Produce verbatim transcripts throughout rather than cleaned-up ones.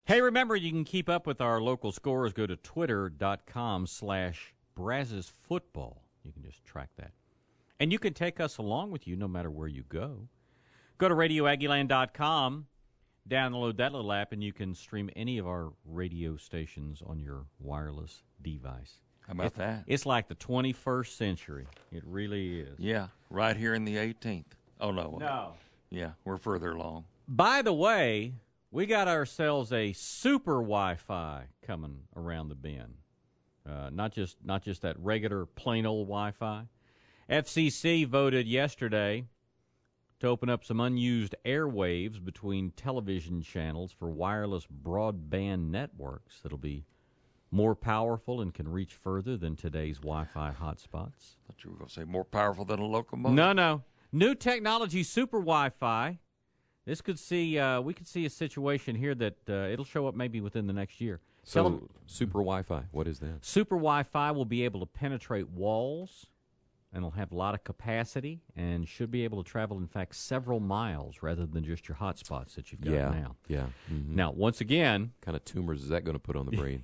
Hey, remember, you can keep up with our local scores. Go to twitter.com slash Brazos Football. You can just track that. And you can take us along with you no matter where you go. Go to radio aggie land dot com, download that little app, and you can stream any of our radio stations on your wireless device. How about it's, that? It's like the twenty-first century. It really is. Yeah, right here in the eighteenth. Oh, no. No. Yeah, we're further along. By the way, we got ourselves a super Wi-Fi coming around the bend. Uh, not just not just that regular plain old Wi-Fi. F C C voted yesterday to open up some unused airwaves between television channels for wireless broadband networks that'll be more powerful and can reach further than today's Wi-Fi hotspots. I thought you were going to say more powerful than a locomotive. No, no. New technology, super Wi-Fi. This could see, uh, we could see a situation here that uh, it'll show up maybe within the next year. So, Tele- super Wi-Fi, what is that? Super Wi-Fi will be able to penetrate walls, and it'll have a lot of capacity, and should be able to travel, in fact, several miles rather than just your hotspots that you've got yeah, now. Yeah. Mm-hmm. Now, once again, what kind of tumors is that going to put on the brain?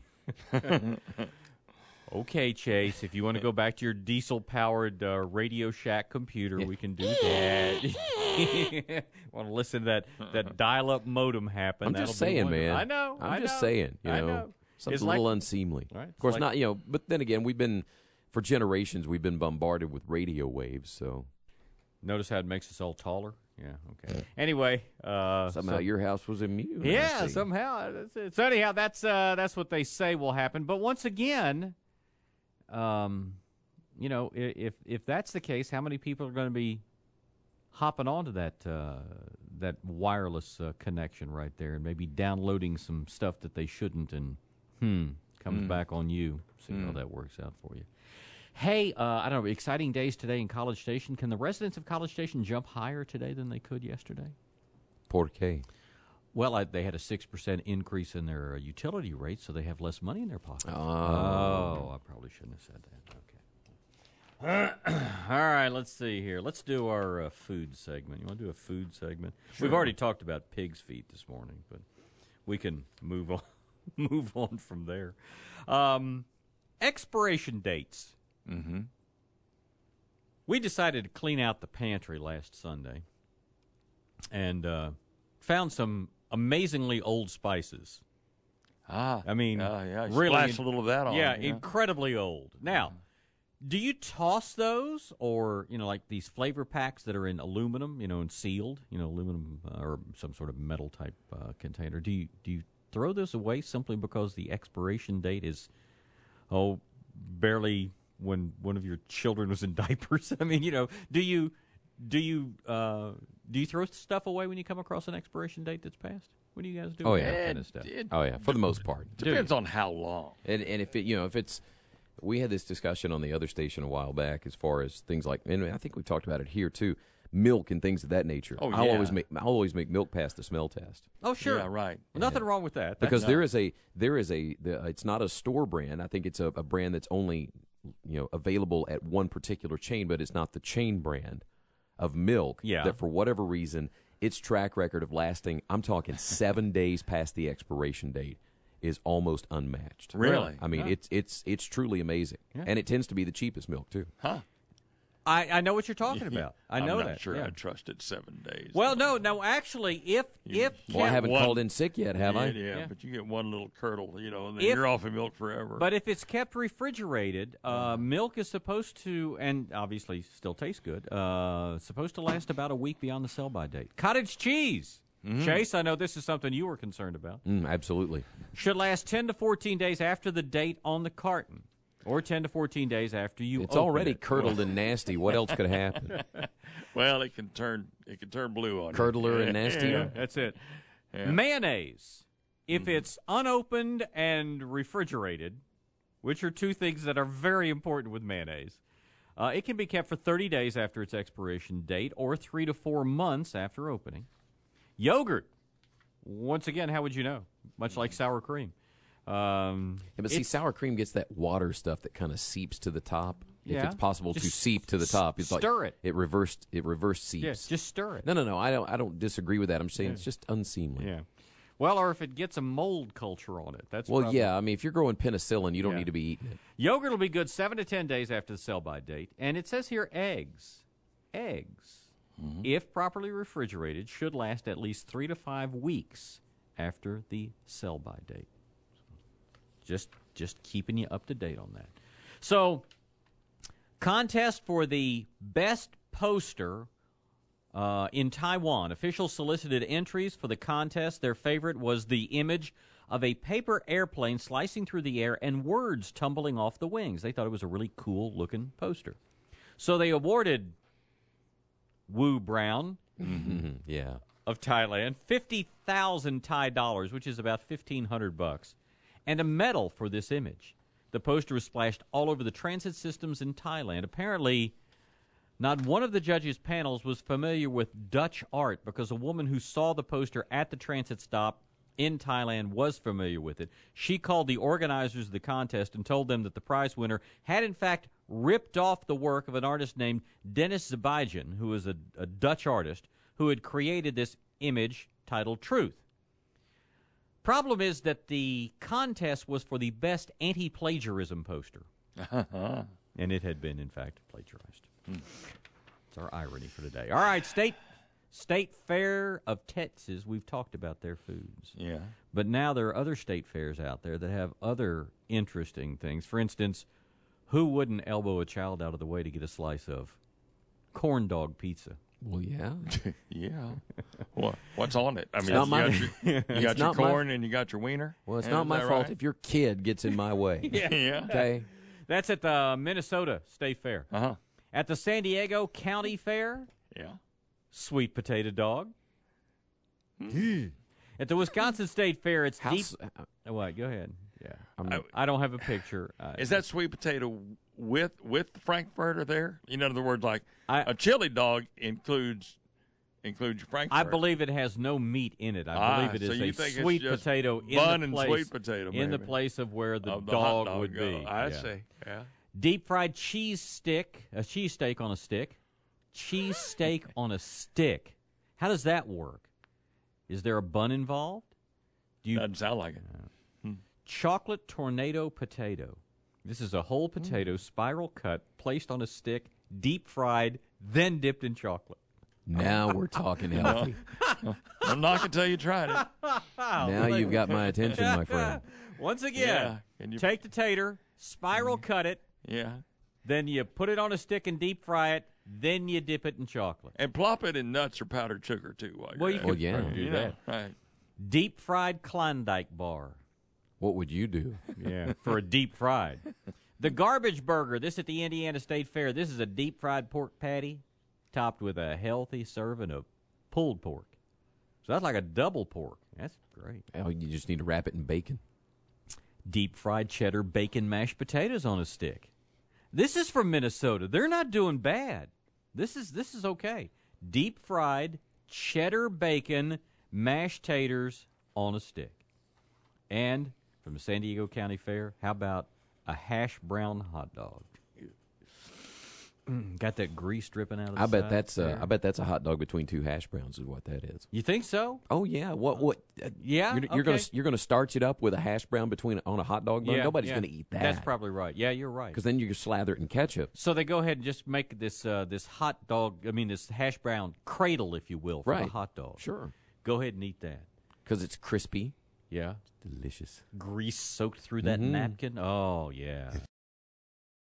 Okay, Chase, if you want to go back to your diesel-powered uh, Radio Shack computer, we can do that. Want to listen to that, that dial-up modem happen. I'm That'll just be saying, wonderful. man. I know. I'm I just know. saying, you I know, know. something It's a little like- unseemly. Right, Of course, it's not, like- you know, but then again, we've been, for generations, we've been bombarded with radio waves, so. Notice how it makes us all taller? Yeah, okay. Anyway. Uh, Somehow so- your house was immune. I Yeah, see. somehow. That's it. So anyhow, that's uh, that's what they say will happen. But once again, um, you know, i- if if that's the case, how many people are going to be hopping onto that uh, that wireless uh, connection right there, and maybe downloading some stuff that they shouldn't, and hmm, comes Mm. back on you. See how Mm. that works out for you. Hey, uh, I don't know, exciting days today in College Station. Can the residents of College Station jump higher today than they could yesterday? Por qué? Well, I, they had a six percent increase in their uh, utility rates, so they have less money in their pockets. Oh. Oh, I probably shouldn't have said that. Okay. All right, let's see here. Let's do our uh, food segment. You want to do a food segment? Sure. We've already talked about pig's feet this morning, but we can move on move on from there. Um, expiration dates. Mm-hmm. We decided to clean out the pantry last Sunday and uh, found some amazingly old spices. Ah. I mean, uh, yeah, you really, splash a little of that on. yeah, yeah. incredibly old. Now, do you toss those, or you know, like these flavor packs that are in aluminum, you know, and sealed, you know, aluminum uh, or some sort of metal type uh, container? Do you do you throw this away simply because the expiration date is oh barely when one of your children was in diapers? I mean, you know, do you do you uh, do you throw stuff away when you come across an expiration date that's passed? What do you guys do? Oh, with yeah. that It- kind of stuff? it Oh, yeah, for the most part. depends on how long. And and if it, you know, if it's, we had this discussion on the other station a while back as far as things like, and I think we talked about it here too, milk and things of that nature. Oh, I'll yeah. always make I'll always make milk pass the smell test Oh, sure. Yeah, right. Nothing wrong with that. That's- because no. there is a there is a the, it's not a store brand. I think it's a, a brand that's only, you know, available at one particular chain, but it's not the chain brand of milk. Yeah. That for whatever reason, its track record of lasting, I'm talking seven days past the expiration date, is almost unmatched. Really? I mean, Yeah. it's it's it's truly amazing, Yeah. and it tends to be the cheapest milk too. Huh? I, I know what you're talking about. I know I'm not that. sure yeah. I trust it seven days. Well, no, no. Actually, if You- if Well, I kept- haven't one- called in sick yet, have yeah, I? Yeah, Yeah. but you get one little curdle, you know, and then If- you're off of milk forever. but if it's kept refrigerated, uh, milk is supposed to, and obviously still tastes good. Uh, supposed to last about a week beyond the sell-by date. Cottage cheese, Chase. I know this is something you were concerned about. Mm, absolutely. Should last ten to fourteen days after the date on the carton, or ten to fourteen days after you. It's open already it. curdled and nasty. What else could happen? well, it can turn it can turn blue on Curdler you. and nastier. That's it. Yeah. Mayonnaise, if it's unopened and refrigerated, which are two things that are very important with mayonnaise, uh, it can be kept for thirty days after its expiration date or three to four months after opening. Yogurt, once again, how would you know? Much like sour cream. Um, Yeah, but see, it's- sour cream gets that water stuff that kind of seeps to the top. If Yeah. it's possible to Just seep to the top, it's stir like it. It reversed. It reverse seeps. yeah, just stir it. No, no, no. I don't. I don't disagree with that. I'm saying it's just unseemly. Yeah. Well, or if it gets a mold culture on it. That's Well, probably- yeah. I mean, if you're growing penicillin, you don't Yeah. need to be eating it. Yogurt will be good seven to ten days after the sell-by date. And it says here eggs. Eggs, if properly refrigerated, should last at least three to five weeks after the sell-by date. Just, just keeping you up to date on that. So, contest for the best poster uh, in Taiwan. Officials solicited entries for the contest. Their favorite was the image of a paper airplane slicing through the air and words tumbling off the wings. They thought it was a really cool-looking poster. So they awarded Wu Brown Mm-hmm. Yeah. of Thailand fifty thousand Thai dollars, which is about fifteen hundred bucks, and a medal for this image. The poster was splashed all over the transit systems in Thailand. Apparently, not one of the judges' panels was familiar with Dutch art because a woman who saw the poster at the transit stop in Thailand was familiar with it. She called the organizers of the contest and told them that the prize winner had, in fact, ripped off the work of an artist named Dennis Zabijan, who is a, a Dutch artist, who had created this image titled Truth. Problem is that the contest was for the best anti-plagiarism poster. And it had been, in fact, plagiarized. It's our irony for today. All right, State State Fair of Texas, we've talked about their foods. Yeah. But now there are other state fairs out there that have other interesting things. For instance, who wouldn't elbow a child out of the way to get a slice of corn dog pizza? Well, yeah. Yeah. What? What's on it? I mean, not you my- got your, you got your not my- corn and you got your wiener. Well, it's Is not my that fault right? if your kid gets in my way. Yeah. Okay. That's at the Minnesota State Fair. Uh huh. At the San Diego County Fair, Yeah. sweet potato dog. At the Wisconsin State Fair, it's How deep. s- Oh, wait, go ahead. Yeah, I'm- I don't have a picture. Uh, Is that sweet potato with with the Frankfurter there? You know, in other words, like I- a chili dog includes includes your Frankfurter. I believe it has no meat in it. I Ah, believe it so is you a think it's sweet just potato in bun the and place, sweet potato, in the maybe. place of where the, Of the dog, hot dog would go. be. I Yeah. see. Yeah. Deep fried cheese stick, a cheese steak on a stick. Cheese steak on a stick. How does that work? Is there a bun involved? Do you Doesn't sound like it. chocolate tornado potato? This is a whole Hmm. potato, spiral cut, placed on a stick, deep fried, then dipped in chocolate. Now we're talking healthy. I'm not until you tried it. Now you've got my attention, my friend. Once Yeah. again, Can you- take the tater, spiral cut it, Yeah. then you put it on a stick and deep fry it, then you dip it in chocolate. And plop it in nuts or powdered sugar too. While Well, you're you at could Well, yeah. probably it. do You that. know, right. Deep fried Klondike bar. What would you do? Yeah, for a deep fried. The garbage burger, this at the Indiana State Fair. This is a deep fried pork patty topped with a healthy serving of pulled pork. So that's like a double pork. That's great. Oh, you just need to wrap it in bacon. Deep fried cheddar bacon mashed potatoes on a stick. This is from Minnesota. They're not doing bad. This is this is okay. Deep fried cheddar bacon mashed taters on a stick. And from the San Diego County Fair, how about a hash brown hot dog? Mm, got that grease dripping out of the I bet side that's uh, there. I bet that's a hot dog between two hash browns is what that is. You think so? Oh yeah, what what? uh, Yeah, you're, you're gonna okay. you're gonna starch it up with a hash brown between on a hot dog bun. Yeah, Nobody's yeah. gonna eat that. That's probably right. Yeah, you're right. because then you slather it in ketchup. So they go ahead and just make this uh, this hot dog. I mean, this hash brown cradle, if you will, for Right. the hot dog. Sure, Go ahead and eat that. because it's crispy, Yeah, delicious. grease soaked through that Mhm. napkin. Oh yeah.